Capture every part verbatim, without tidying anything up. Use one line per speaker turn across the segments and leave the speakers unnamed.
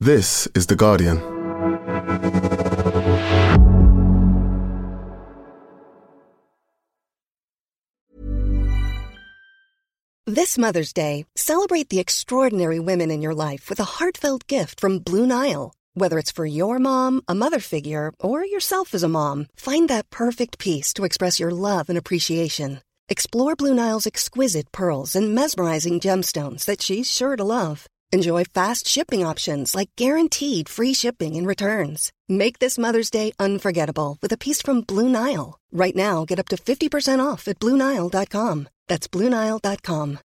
This is The Guardian.
This Mother's Day, celebrate the extraordinary women in your life with a heartfelt gift from Blue Nile. Whether it's for your mom, a mother figure, or yourself as a mom, find that perfect piece to express your love and appreciation. Explore Blue Nile's exquisite pearls and mesmerizing gemstones that she's sure to love. Enjoy fast shipping options like guaranteed free shipping and returns. Make this Mother's Day unforgettable with a piece from Blue Nile. Right now, get up to fifty percent off at Blue Nile dot com. That's Blue Nile dot com.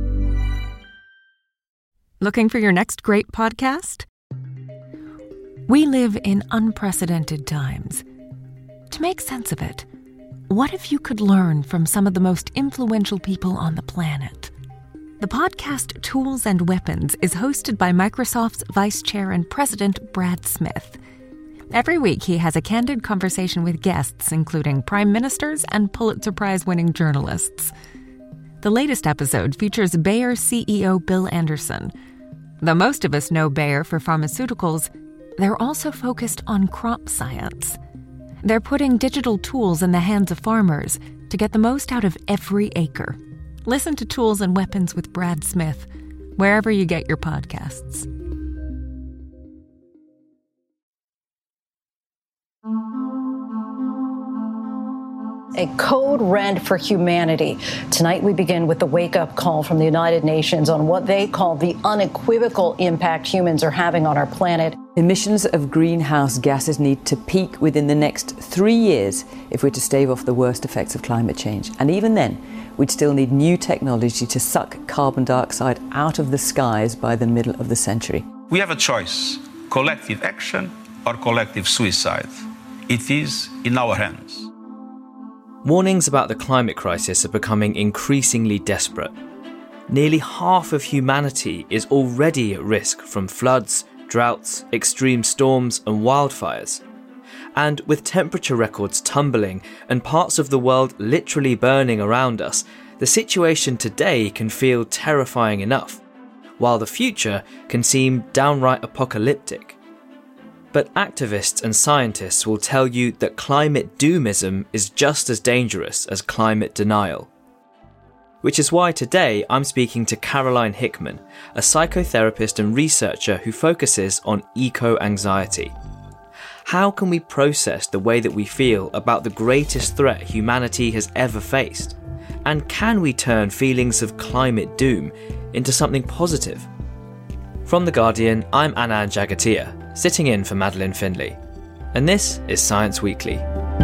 Looking for your next great podcast? We live in unprecedented times. To make sense of it, what if you could learn from some of the most influential people on the planet? The podcast Tools and Weapons is hosted by Microsoft's Vice Chair and President Brad Smith. Every week he has a candid conversation with guests, including prime ministers and Pulitzer Prize-winning journalists. The latest episode features Bayer C E O Bill Anderson. Though most of us know Bayer for pharmaceuticals, they're also focused on crop science. They're putting digital tools in the hands of farmers to get the most out of every acre. Listen to Tools and Weapons with Brad Smith, wherever you get your podcasts.
A code red for humanity. Tonight we begin with the wake-up call from the United Nations on what they call the unequivocal impact humans are having on our planet.
Emissions of greenhouse gases need to peak within the next three years if we're to stave off the worst effects of climate change. And even then, we'd still need new technology to suck carbon dioxide out of the skies by the middle of the century.
We have a choice, collective action or collective suicide. It is in our hands.
Warnings about the climate crisis are becoming increasingly desperate. Nearly half of humanity is already at risk from floods, droughts, extreme storms and wildfires. And with temperature records tumbling and parts of the world literally burning around us, the situation today can feel terrifying enough, while the future can seem downright apocalyptic. But activists and scientists will tell you that climate doomism is just as dangerous as climate denial. Which is why today I'm speaking to Caroline Hickman, a psychotherapist and researcher who focuses on eco-anxiety. How can we process the way that we feel about the greatest threat humanity has ever faced? And can we turn feelings of climate doom into something positive? From The Guardian, I'm Anand Jagatia, sitting in for Madeleine Finlay. And this is Science Weekly.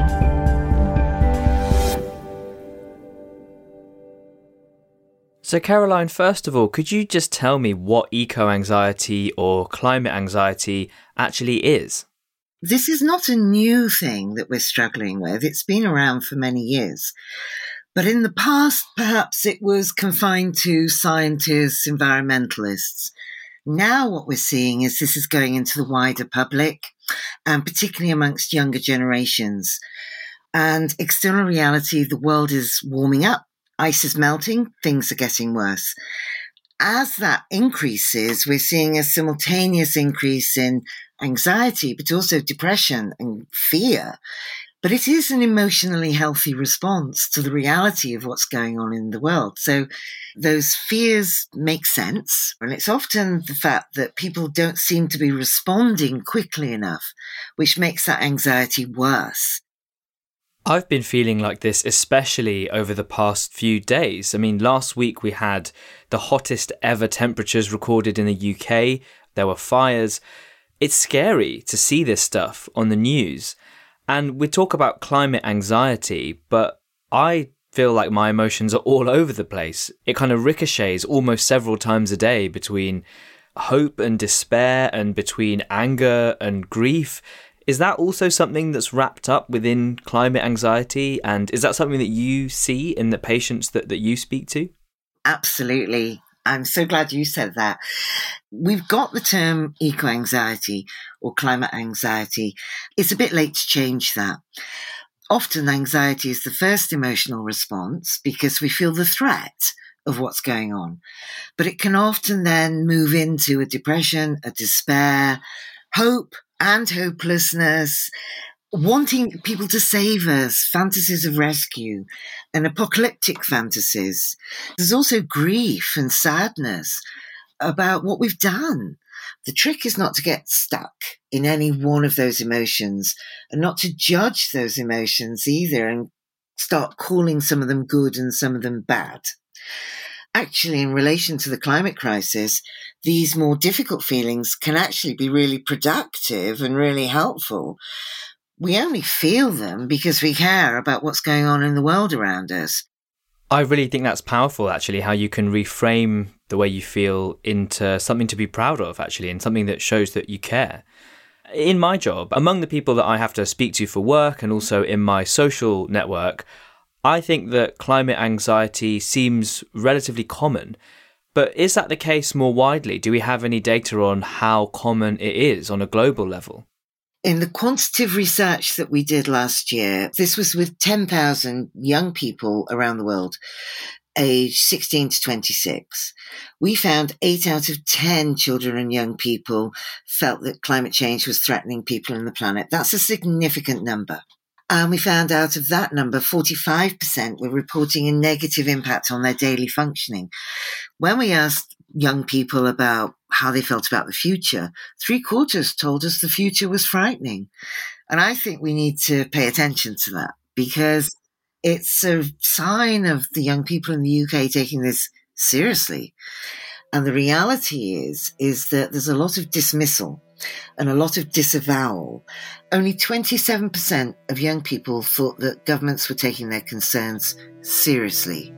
So Caroline, first of all, could you just tell me what eco-anxiety or climate anxiety actually is?
This is not a new thing that we're struggling with. It's been around for many years. But in the past, perhaps it was confined to scientists, environmentalists. Now what we're seeing is this is going into the wider public, and particularly amongst younger generations. And external reality, the world is warming up. Ice is melting, things are getting worse. As that increases, we're seeing a simultaneous increase in anxiety, but also depression and fear. But it is an emotionally healthy response to the reality of what's going on in the world. So those fears make sense. And it's often the fact that people don't seem to be responding quickly enough, which makes that anxiety worse.
I've been feeling like this, especially over the past few days. I mean, last week we had the hottest ever temperatures recorded in the U K. There were fires. It's scary to see this stuff on the news. And we talk about climate anxiety, but I feel like my emotions are all over the place. It kind of ricochets almost several times a day between hope and despair and between anger and grief. Is that also something that's wrapped up within climate anxiety? And is that something that you see in the patients that, that you speak to?
Absolutely. I'm so glad you said that. We've got the term eco-anxiety or climate anxiety. It's a bit late to change that. Often anxiety is the first emotional response because we feel the threat of what's going on. But it can often then move into a depression, a despair, hope and hopelessness, wanting people to save us, fantasies of rescue and apocalyptic fantasies. There's also grief and sadness about what we've done. The trick is not to get stuck in any one of those emotions and not to judge those emotions either and start calling some of them good and some of them bad. Actually, in relation to the climate crisis, these more difficult feelings can actually be really productive and really helpful. We only feel them because we care about what's going on in the world around us.
I really think that's powerful, actually, how you can reframe the way you feel into something to be proud of, actually, and something that shows that you care. In my job, among the people that I have to speak to for work and also in my social network, I think that climate anxiety seems relatively common. But is that the case more widely? Do we have any data on how common it is on a global level?
In the quantitative research that we did last year, this was with ten thousand young people around the world, aged sixteen to twenty-six. We found eight out of ten children and young people felt that climate change was threatening people and the planet. That's a significant number. And we found out of that number, forty-five percent were reporting a negative impact on their daily functioning. When we asked young people about how they felt about the future, three quarters told us the future was frightening. And I think we need to pay attention to that because it's a sign of the young people in the U K taking this seriously. And the reality is, is that there's a lot of dismissal and a lot of disavowal. Only twenty-seven percent of young people thought that governments were taking their concerns seriously.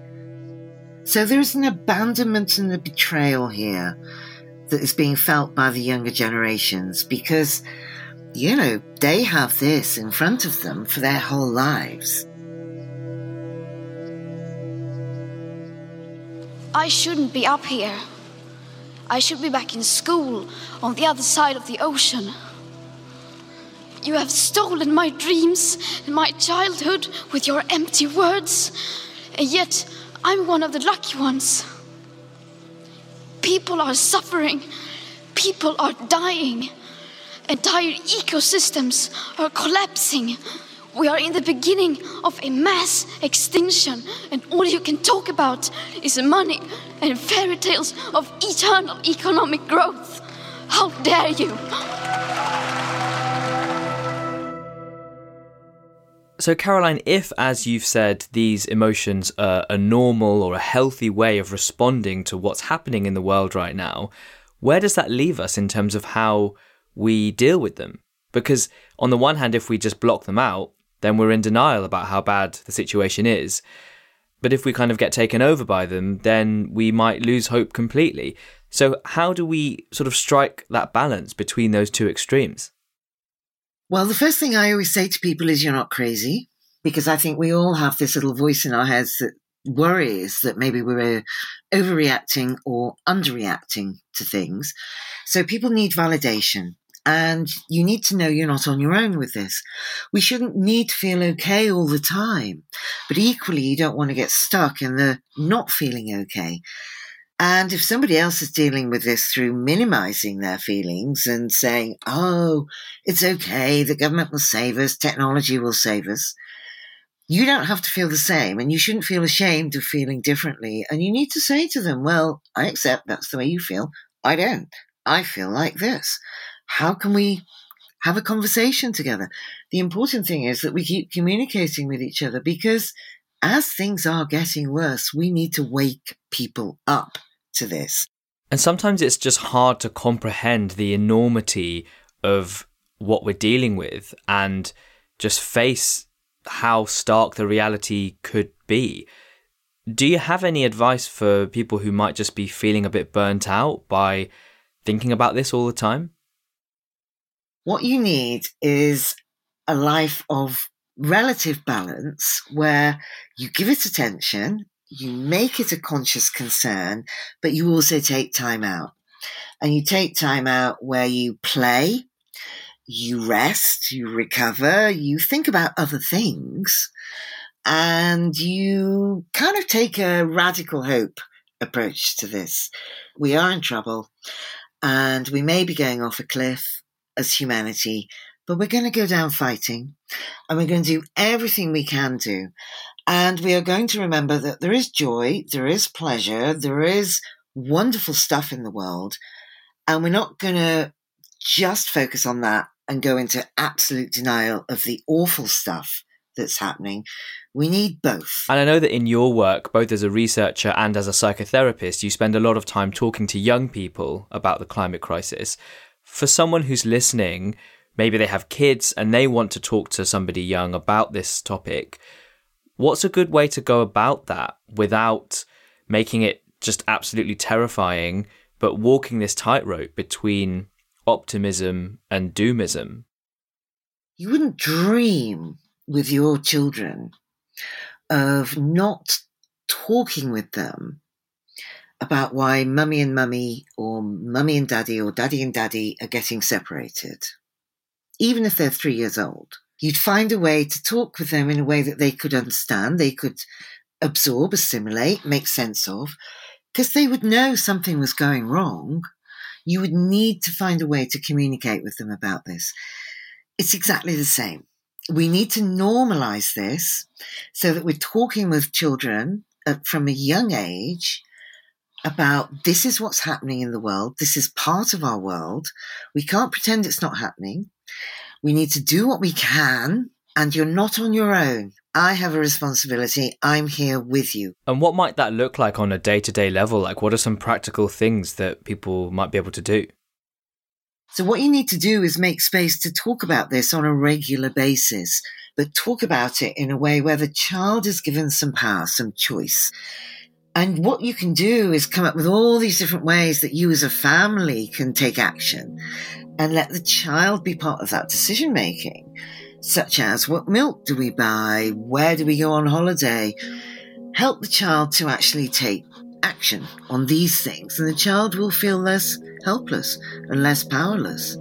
So there's an abandonment and a betrayal here that is being felt by the younger generations because, you know, they have this in front of them for their whole lives.
I shouldn't be up here. I should be back in school on the other side of the ocean. You have stolen my dreams and my childhood with your empty words, and yet I'm one of the lucky ones. People are suffering. People are dying. Entire ecosystems are collapsing. We are in the beginning of a mass extinction, and all you can talk about is money and fairy tales of eternal economic growth. How dare you?
So, Caroline, if, as you've said, these emotions are a normal or a healthy way of responding to what's happening in the world right now, where does that leave us in terms of how we deal with them? Because on the one hand, if we just block them out, then we're in denial about how bad the situation is. But if we kind of get taken over by them, then we might lose hope completely. So how do we sort of strike that balance between those two extremes?
Well, the first thing I always say to people is you're not crazy, because I think we all have this little voice in our heads that worries that maybe we're overreacting or underreacting to things. So people need validation. And you need to know you're not on your own with this. We shouldn't need to feel okay all the time. But equally, you don't want to get stuck in the not feeling okay. And if somebody else is dealing with this through minimizing their feelings and saying, oh, it's okay, the government will save us, technology will save us, you don't have to feel the same. And you shouldn't feel ashamed of feeling differently. And you need to say to them, well, I accept that's the way you feel. I don't. I feel like this. How can we have a conversation together? The important thing is that we keep communicating with each other, because as things are getting worse, we need to wake people up to this.
And sometimes it's just hard to comprehend the enormity of what we're dealing with and just face how stark the reality could be. Do you have any advice for people who might just be feeling a bit burnt out by thinking about this all the time?
What you need is a life of relative balance where you give it attention, you make it a conscious concern, but you also take time out. And you take time out where you play, you rest, you recover, you think about other things, and you kind of take a radical hope approach to this. We are in trouble, and we may be going off a cliff as humanity, but we're going to go down fighting, and we're going to do everything we can do. And we are going to remember that there is joy, there is pleasure, there is wonderful stuff in the world, and we're not going to just focus on that and go into absolute denial of the awful stuff that's happening. We need both.
And I know that in your work, both as a researcher and as a psychotherapist, you spend a lot of time talking to young people about the climate crisis. For someone who's listening, maybe they have kids and they want to talk to somebody young about this topic, what's a good way to go about that without making it just absolutely terrifying, but walking this tightrope between optimism and doomism?
You wouldn't dream with your children of not talking with them about why mummy and mummy or mummy and daddy or daddy and daddy are getting separated. Even if they're three years old, you'd find a way to talk with them in a way that they could understand, they could absorb, assimilate, make sense of, because they would know something was going wrong. You would need to find a way to communicate with them about this. It's exactly the same. We need to normalize this so that we're talking with children from a young age about this is what's happening in the world. This is part of our world. We can't pretend it's not happening. We need to do what we can, and you're not on your own. I have a responsibility. I'm here with you.
And what might that look like on a day-to-day level? Like, what are some practical things that people might be able to do?
So what you need to do is make space to talk about this on a regular basis, but talk about it in a way where the child is given some power, some choice. And what you can do is come up with all these different ways that you as a family can take action and let the child be part of that decision making, such as what milk do we buy? Where do we go on holiday? Help the child to actually take action on these things, and the child will feel less helpless and less powerless.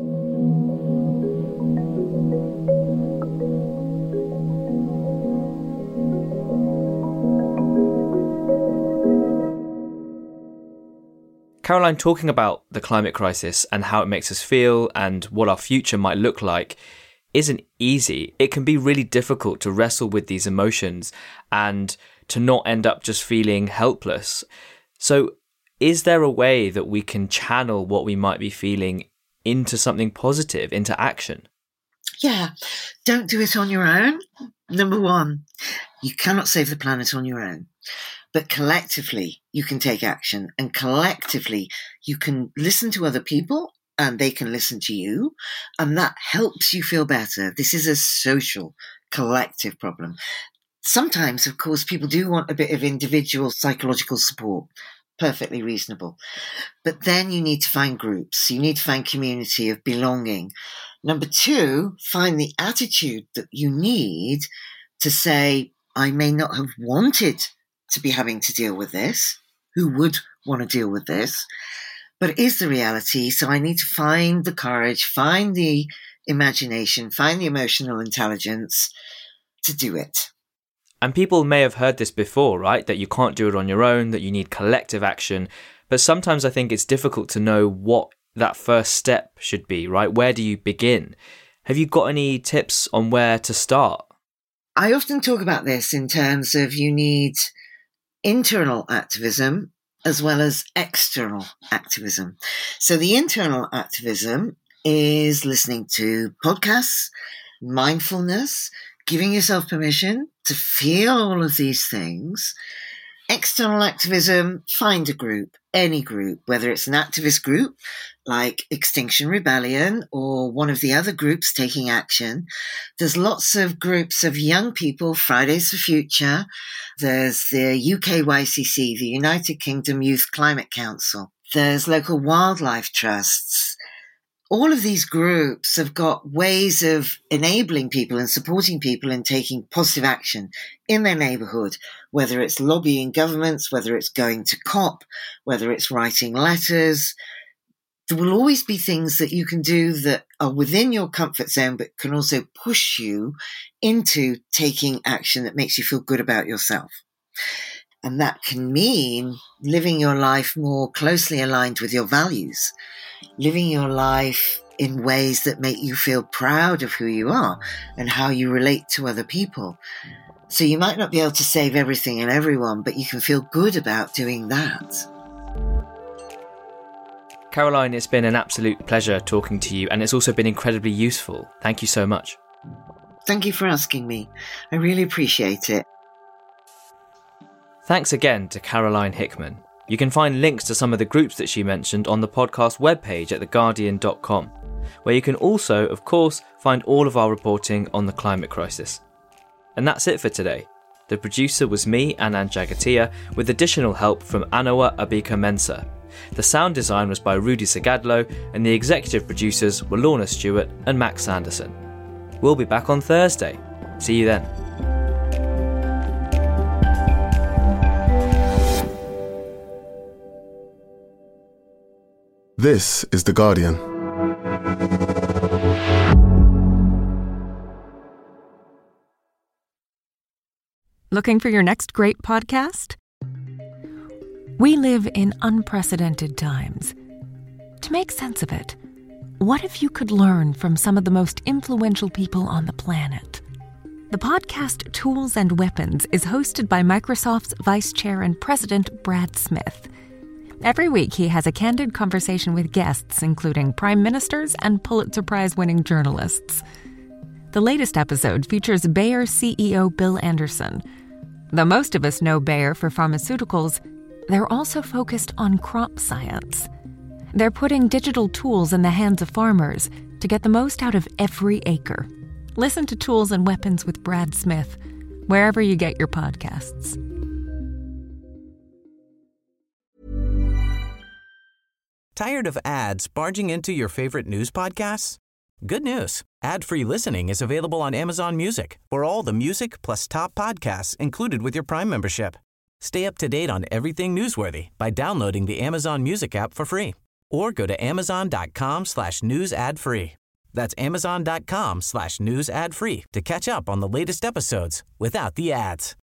Caroline, talking about the climate crisis and how it makes us feel and what our future might look like isn't easy. It can be really difficult to wrestle with these emotions and to not end up just feeling helpless. So is there a way that we can channel what we might be feeling into something positive, into action?
Yeah, don't do it on your own. Number one, you cannot save the planet on your own. But collectively, you can take action, and collectively, you can listen to other people and they can listen to you, and that helps you feel better. This is a social, collective problem. Sometimes, of course, people do want a bit of individual psychological support. Perfectly reasonable. But then you need to find groups. You need to find community of belonging. Number two, find the attitude that you need to say, I may not have wanted to be having to deal with this. Who would want to deal with this? But it is the reality. So I need to find the courage, find the imagination, find the emotional intelligence to do it.
And people may have heard this before, right? That you can't do it on your own, that you need collective action. But sometimes I think it's difficult to know what that first step should be, right? Where do you begin? Have you got any tips on where to start?
I often talk about this in terms of you need internal activism as well as external activism. So the internal activism is listening to podcasts, mindfulness, giving yourself permission to feel all of these things. External activism, find a group, any group, whether it's an activist group like Extinction Rebellion or one of the other groups taking action. There's lots of groups of young people, Fridays for Future. There's the U K Y C C, the United Kingdom Youth Climate Council. There's local wildlife trusts. All of these groups have got ways of enabling people and supporting people in taking positive action in their neighbourhood, whether it's lobbying governments, whether it's going to COP, whether it's writing letters. There will always be things that you can do that are within your comfort zone, but can also push you into taking action that makes you feel good about yourself. And that can mean living your life more closely aligned with your values, living your life in ways that make you feel proud of who you are and how you relate to other people. So you might not be able to save everything and everyone, but you can feel good about doing that.
Caroline, it's been an absolute pleasure talking to you, and it's also been incredibly useful. Thank you so much.
Thank you for asking me. I really appreciate it.
Thanks again to Caroline Hickman. You can find links to some of the groups that she mentioned on the podcast webpage at the guardian dot com, where you can also, of course, find all of our reporting on the climate crisis. And that's it for today. The producer was me, Anand Jagatia, with additional help from Anoa Abika-Mensah. The sound design was by Rudy Sagadlo, and the executive producers were Lorna Stewart and Max Sanderson. We'll be back on Thursday. See you then.
This is The Guardian.
Looking for your next great podcast? We live in unprecedented times. To make sense of it, what if you could learn from some of the most influential people on the planet? The podcast Tools and Weapons is hosted by Microsoft's Vice Chair and President Brad Smith. Every week, he has a candid conversation with guests, including prime ministers and Pulitzer Prize-winning journalists. The latest episode features Bayer C E O Bill Anderson. Though most of us know Bayer for pharmaceuticals, they're also focused on crop science. They're putting digital tools in the hands of farmers to get the most out of every acre. Listen to Tools and Weapons with Brad Smith, wherever you get your podcasts.
Tired of ads barging into your favorite news podcasts? Good news. Ad-free listening is available on Amazon Music for all the music plus top podcasts included with your Prime membership. Stay up to date on everything newsworthy by downloading the Amazon Music app for free or go to amazon.com slash news ad free. That's amazon.com slash news ad free to catch up on the latest episodes without the ads.